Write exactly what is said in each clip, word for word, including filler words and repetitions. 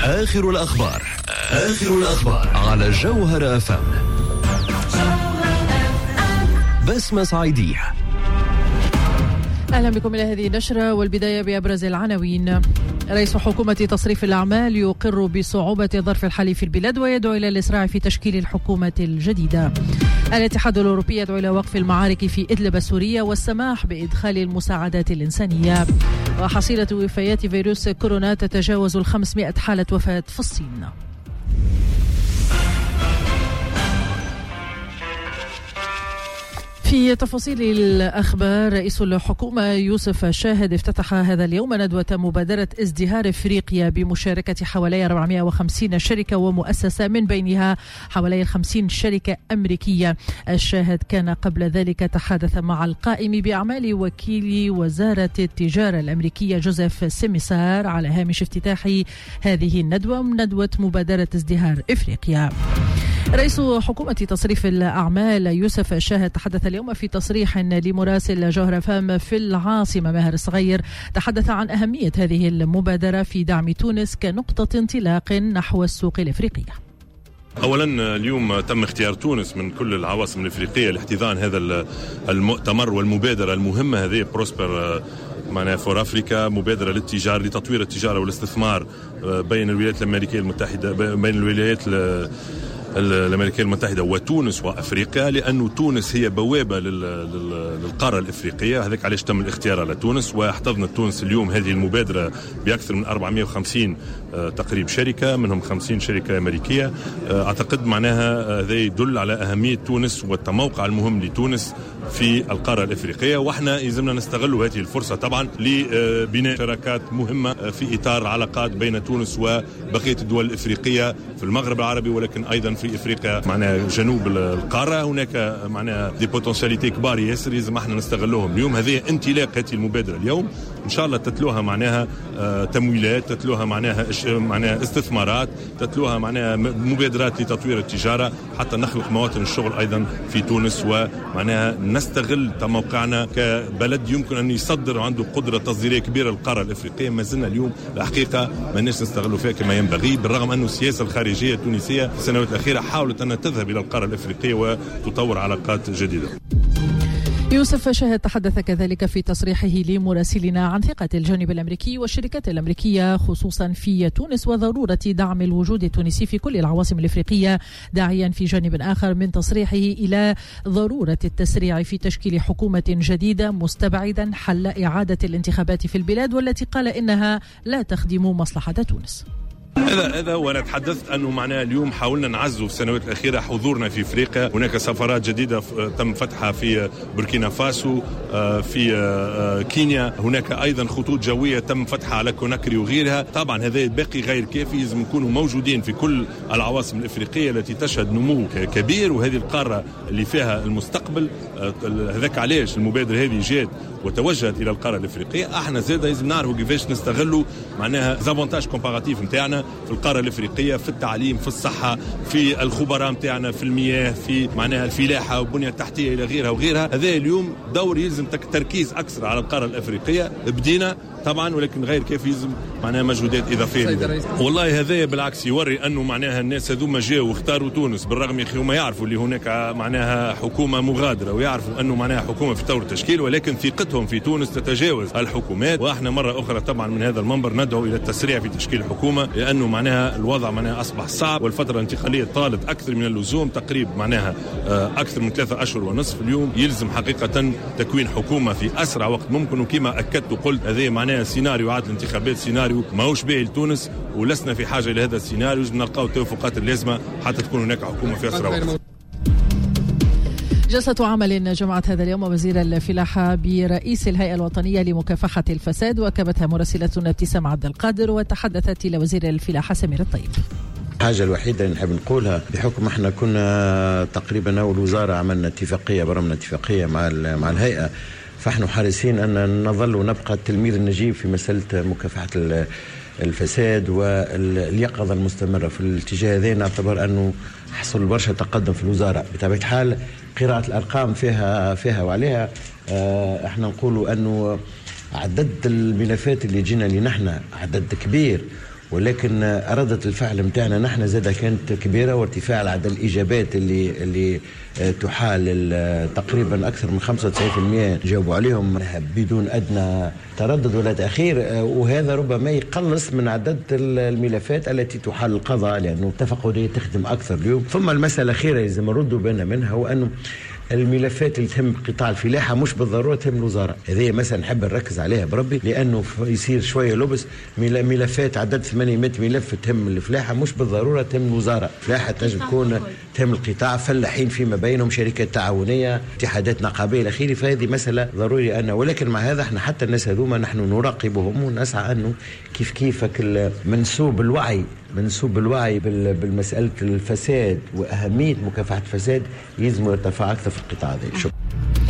آخر الأخبار آخر الأخبار على جوهر أف أم. بسمة صعيدية. أهلا بكم إلى هذه النشرة، والبداية بأبرز العناوين. رئيس حكومة تصريف الأعمال يقر بصعوبة ظرف الحالي في البلاد ويدعو إلى الإسراع في تشكيل الحكومة الجديدة. الاتحاد الأوروبي يدعو إلى وقف المعارك في إدلب السورية والسماح بإدخال المساعدات الإنسانية. وحصيلة وفيات فيروس كورونا تتجاوز الخمسمائة حالة وفاة في الصين. في تفاصيل الأخبار، رئيس الحكومة يوسف شاهد افتتح هذا اليوم ندوة مبادرة ازدهار إفريقيا بمشاركة حوالي أربعمائة وخمسين شركة ومؤسسة، من بينها حوالي خمسين شركة أمريكية. الشاهد كان قبل ذلك تحدث مع القائم بأعمال وكيل وزارة التجارة الأمريكية جوزيف سيميسار على هامش افتتاح هذه الندوة، ندوة مبادرة ازدهار إفريقيا. رئيس حكومة تصريف الأعمال يوسف شاهد تحدث اليوم في تصريح لمراسل جوهر أف أم في العاصمة ماهر الصغير، تحدث عن أهمية هذه المبادرة في دعم تونس كنقطة انطلاق نحو السوق الإفريقية. أولا اليوم تم اختيار تونس من كل العواصم الإفريقية لاحتضان هذا المؤتمر والمبادرة المهمة هذه بروسبر معنا فور أفريكا، مبادرة للتجارة لتطوير التجارة والاستثمار بين الولايات الأمريكية المتحدة بين الولايات الأمريكية المتحدة وتونس وأفريقيا، لأنه تونس هي بوابة للقارة الإفريقية. هذاك علاش تم الاختيار على تونس، واحتضنت تونس اليوم هذه المبادرة بأكثر من أربعمائة وخمسين تقريب شركة، منهم خمسين شركة أمريكية. أعتقد معناها هذا يدل على أهمية تونس والتموقع المهم لتونس في القارة الإفريقية، وإحنا يلزمنا نستغلوا هذه الفرصة طبعا لبناء شراكات مهمة في إطار علاقات بين تونس وبقية الدول الإفريقية في المغرب العربي، ولكن أيضا في إفريقيا معناها جنوب القارة. هناك معناها دي بوتنسياليتي كبار ياسر يلزم احنا نستغلوهم اليوم. هذه انطلاق هذه المبادرة اليوم، إن شاء الله تتلوها معناها آه تمويلات، تتلوها معناها معناها استثمارات، تتلوها معناها مبادرات لتطوير التجارة حتى نخلق مواطن الشغل أيضا في تونس، ومعناها نستغل موقعنا كبلد يمكن أن يصدر وعنده قدرة تصديرية كبيرة للقارة الإفريقية. ما زلنا اليوم الحقيقة ما ناش نستغلوا فيها كما ينبغي، بالرغم أنه السياسة الخارجية التونسية في السنوات الأخيرة حاولت أن تذهب إلى القارة الإفريقية وتطور علاقات جديدة. يوسف شاهد تحدث كذلك في تصريحه لمراسلنا عن ثقة الجانب الأمريكي والشركات الأمريكية خصوصا في تونس وضرورة دعم الوجود التونسي في كل العواصم الإفريقية، داعيا في جانب آخر من تصريحه إلى ضرورة التسريع في تشكيل حكومة جديدة، مستبعدا حل إعادة الانتخابات في البلاد والتي قال إنها لا تخدم مصلحة تونس. هذا هذا وانا تحدثت انه معناها اليوم حاولنا نعزوا في السنوات الاخيره حضورنا في افريقيا. هناك سفارات جديده تم فتحها في بوركينا فاسو، في كينيا، هناك ايضا خطوط جويه تم فتحها على كوناكري وغيرها. طبعا هذا باقي غير كافي، لازم نكونوا موجودين في كل العواصم الافريقيه التي تشهد نمو كبير، وهذه القاره اللي فيها المستقبل. هذاك علاش المبادره هذه جات وتوجهت الى القاره الافريقيه. احنا زاده لازم نعرفوا كيفاش نستغلوا معناها زافونتاج كومباراتيف نتاعنا في القاره الافريقيه، في التعليم، في الصحه، في الخبراء نتاعنا، في المياه، في معناها الفلاحه والبنيه التحتيه الى غيرها وغيرها. هذا اليوم دور يلزم تركيز اكثر على القاره الافريقيه. بدينا طبعا ولكن غير كافي، يلزم معناها مجهودات اضافيه. والله هذا بالعكس يوري انه معناها الناس هذوما جاوا واختاروا تونس، بالرغم يا اخي هما يعرفوا اللي هناك معناها حكومه مغادره ويعرفوا انه معناها حكومه في طور التشكيل، ولكن ثقتهم في تونس تتجاوز الحكومات. واحنا مره اخرى طبعا من هذا المنبر ندعو الى التسريع في تشكيل حكومه، لانه معناها الوضع معناها اصبح صعب، والفتره الانتقاليه طالت اكثر من اللزوم، تقريبا معناها اكثر من ثلاثة اشهر ونصف. اليوم يلزم حقيقه تكوين حكومه في اسرع وقت ممكن، وكما اكدت وقلت هذا معناها سيناريو عاد الانتخابات سيناريو ماهوش باهي لتونس، ولسنا في حاجه الى هذا السيناريو. لازم نلقاو التوافقات اللازمه حتى تكون هناك حكومه في اسرع وقت. جلسة عمل جمعت هذا اليوم وزير الفلاحة برئيس الهيئة الوطنية لمكافحة الفساد، وكبتها مراسلتنا ابتسام عبد القادر، وتحدثت إلى وزير الفلاحة سمير الطيب. الحاجة الوحيدة اللي نحب نقولها، بحكم احنا كنا تقريبا أول وزارة عملنا اتفاقية برمنا اتفاقية مع مع الهيئة، فاحنا حريصين أن نظل ونبقى التلميذ النجيب في مسألة مكافحة الفساد واليقظة المستمرة في الاتجاه هذا. نعتبر أنه حصل برشا تقدم في الوزارة. بطبيعة الحال قراءة الأرقام فيها فيها وعليها. اه احنا نقولوا أنه عدد الملفات اللي جينا لنحن عدد كبير، ولكن ردة الفعل متاعنا نحن زادة كانت كبيرة، وارتفاع عدد الإجابات اللي اللي تحال تقريبا أكثر من خمسة وتسعين بالمئة جاوبوا عليهم بدون أدنى تردد ولا تأخير، وهذا ربما يقلص من عدد الملفات التي تحال القضاء، لأنه التفقدية تخدم أكثر اليوم. ثم المسألة الأخيرة لازم نردوا بالنا منها، وأنه الملفات اللي تهم قطاع الفلاحة مش بالضرورة تهم الوزارة. هذه مثلا نحب نركز عليها بربي، لأنه يصير شوية لبس. ملفات عدد ثمانمائة ملف تهم الفلاحة مش بالضرورة تهم الوزارة. الفلاحة تجب تكون تهم القطاع، فلاحين فيما بينهم، شركات تعاونية، اتحادات نقابية إلى آخره. فهذه مسألة ضروري أنا، ولكن مع هذا احنا حتى الناس هذوما نحن نراقبهم ونسعى أنه كيف كيفك منسوب الوعي منسوب الوعي بالمسألة الفساد وأهمية مكافحة الفساد يلزم يرتفع أكثر في القطاع هذا. شكرا.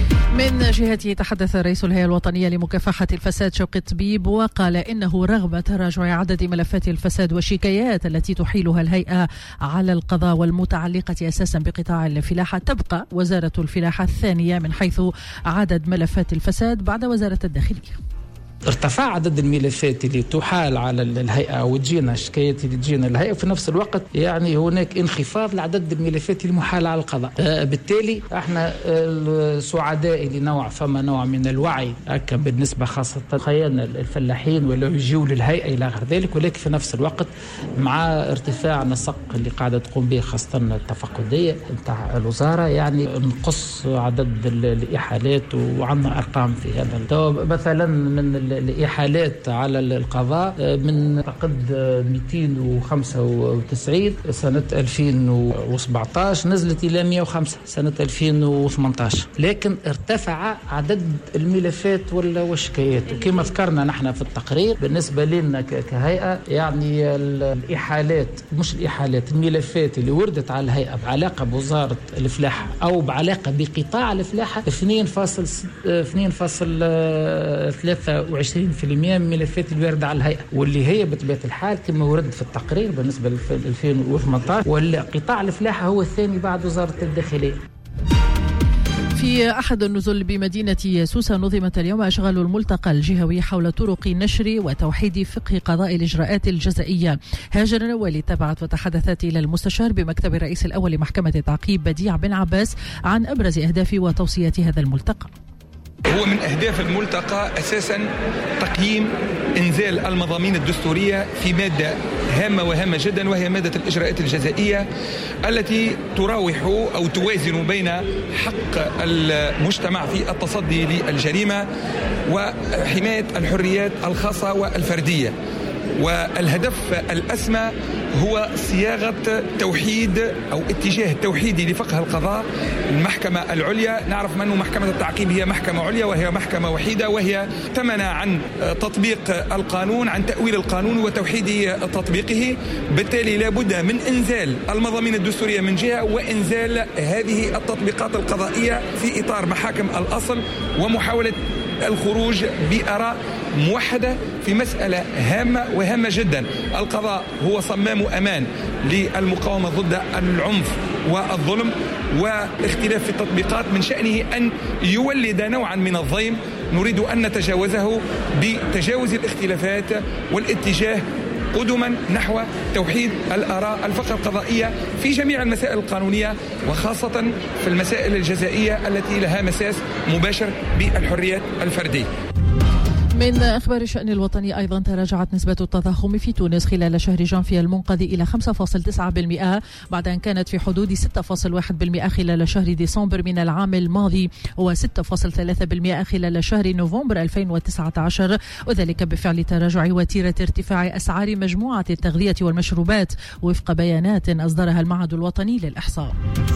من جهته تحدث رئيس الهيئة الوطنية لمكافحة الفساد شوقي الطبيب، وقال إنه رغم تراجع عدد ملفات الفساد والشكايات التي تحيلها الهيئة على القضاء والمتعلقة أساسا بقطاع الفلاحة، تبقى وزارة الفلاحة الثانية من حيث عدد ملفات الفساد بعد وزارة الداخلية. ارتفاع عدد الملفات اللي تحال على الهيئة وتجينا الشكايات اللي تجينا الهيئة، في نفس الوقت يعني هناك انخفاض لعدد الملفات المحالة على القضاء. آه بالتالي احنا السعداء اللي نوع فما نوع من الوعي هكا بالنسبة خاصة خيالنا الفلاحين ولا يجيوا للهيئة إلى غير ذلك، ولكن في نفس الوقت مع ارتفاع نسق اللي قاعدة تقوم به خاصة التفقدية نتاع الوزارة، يعني نقص عدد الإحالات، وعندنا أرقام في هذا. مثلا من الإحالات على القضاء من فقد مئتين وخمسة وتسعين سنة ألفين وسبعة عشر نزلت إلى مئة وخمسة سنة ألفين وثمانية عشر، لكن ارتفع عدد الملفات والشكايات. وكما ذكرنا نحن في التقرير بالنسبة لنا كهيئة، يعني الإحالات مش الإحالات الملفات اللي وردت على الهيئة بعلاقة بوزارة الفلاحة أو بعلاقة بقطاع الفلاحة اثنين فاصل ثلاثة وعشرين بالمئة من ملفات الواردة على الهيئة، واللي هي بطبيعة الحال كما ورد في التقرير بالنسبة ل ألفين وثمانية عشر، والقطاع الفلاحة هو الثاني بعد وزارة الداخلية. في أحد النزل بمدينة سوسة نظمت اليوم أشغال الملتقى الجهوي حول طرق نشر وتوحيد فقه قضاء الإجراءات الجزائية. هاجر نوالي تابعت وتحدثت إلى المستشار بمكتب الرئيس الأول لمحكمة التعقيب بديع بن عباس عن أبرز أهداف وتوصيات هذا الملتقى. هو من أهداف الملتقى أساسا تقييم إنزال المضامين الدستورية في مادة هامة وهامة جدا، وهي مادة الإجراءات الجزائية التي تراوح أو توازن بين حق المجتمع في التصدي للجريمة وحماية الحريات الخاصة والفردية. والهدف الأسمى هو صياغة توحيد أو اتجاه توحيدي لفقه القضاء. المحكمة العليا نعرف أنه محكمة التعقيب هي محكمة عليا وهي محكمة وحيدة، وهي تمنع عن تطبيق القانون، عن تأويل القانون وتوحيد تطبيقه. بالتالي لابد من إنزال المضامين الدستورية من جهة، وإنزال هذه التطبيقات القضائية في إطار محاكم الأصل، ومحاولة الخروج بآراء موحدة في مسألة هامة وهامة جدا. القضاء هو صمام أمان للمقاومة ضد العنف والظلم، واختلاف في التطبيقات من شأنه أن يولد نوعا من الضيم نريد أن نتجاوزه بتجاوز الاختلافات والاتجاه قدما نحو توحيد الآراء الفقه القضائية في جميع المسائل القانونية، وخاصة في المسائل الجزائية التي لها مساس مباشر بالحريات الفردية. من أخبار الشأن الوطني أيضا تراجعت نسبة التضخم في تونس خلال شهر جانفي المنقذ إلى خمسة فاصلة تسعة بالمئة بعد أن كانت في حدود ستة فاصلة واحد بالمئة خلال شهر ديسمبر من العام الماضي، وستة فاصلة ثلاثة بالمئة خلال شهر نوفمبر ألفين وتسعة عشر، وذلك بفعل تراجع وتيرة ارتفاع أسعار مجموعة التغذية والمشروبات وفق بيانات أصدرها المعهد الوطني للإحصاء.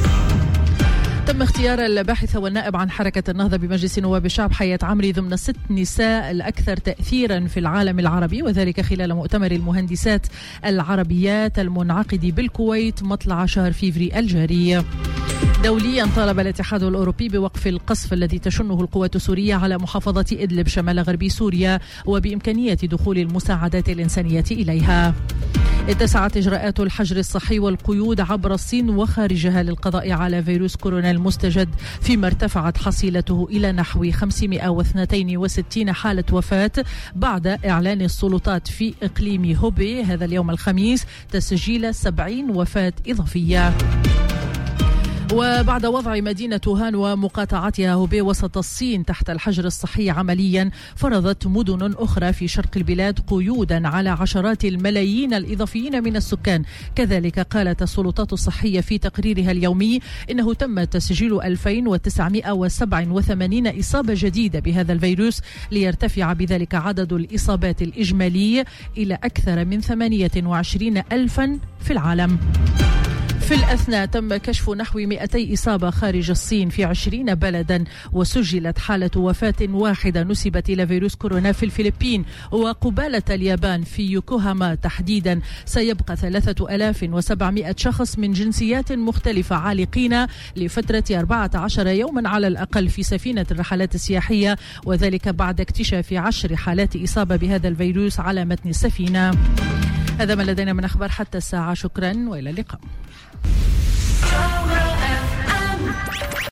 تم اختيار الباحثة والنائب عن حركة النهضة بمجلس نواب الشعب حياة عمري ضمن ست نساء الأكثر تأثيرا في العالم العربي، وذلك خلال مؤتمر المهندسات العربيات المنعقد بالكويت مطلع شهر فيفري الجاري. دوليا طالب الاتحاد الأوروبي بوقف القصف الذي تشنه القوات السورية على محافظة إدلب شمال غرب سوريا، وبإمكانية دخول المساعدات الإنسانية إليها. اتسعت إجراءات الحجر الصحي والقيود عبر الصين وخارجها للقضاء على فيروس كورونا المستجد، فيما ارتفعت حصيلته إلى نحو خمسمائة واثنين وستين حالة وفاة بعد إعلان السلطات في إقليم هوبي هذا اليوم الخميس تسجيل سبعين وفاة إضافية. وبعد وضع مدينة ووهان ومقاطعتها هوبي وسط الصين تحت الحجر الصحي عمليا، فرضت مدن أخرى في شرق البلاد قيودا على عشرات الملايين الإضافيين من السكان. كذلك قالت السلطات الصحية في تقريرها اليومي إنه تم تسجيل ألفين وتسعمائة وسبعة وثمانين إصابة جديدة بهذا الفيروس، ليرتفع بذلك عدد الإصابات الإجمالي إلى أكثر من ثمانية وعشرين ألفا في العالم. في الأثناء تم كشف نحو مئتي إصابة خارج الصين في عشرين بلدا، وسجلت حالة وفاة واحدة نسبت إلى فيروس كورونا في الفلبين وقبالة اليابان في يوكوهاما تحديدا. سيبقى ثلاثة آلاف وسبعمائة شخص من جنسيات مختلفة عالقين لفترة أربعة عشر يوما على الأقل في سفينة الرحلات السياحية، وذلك بعد اكتشاف عشر حالات إصابة بهذا الفيروس على متن السفينة. هذا ما لدينا من أخبار حتى الساعة، شكرا وإلى اللقاء.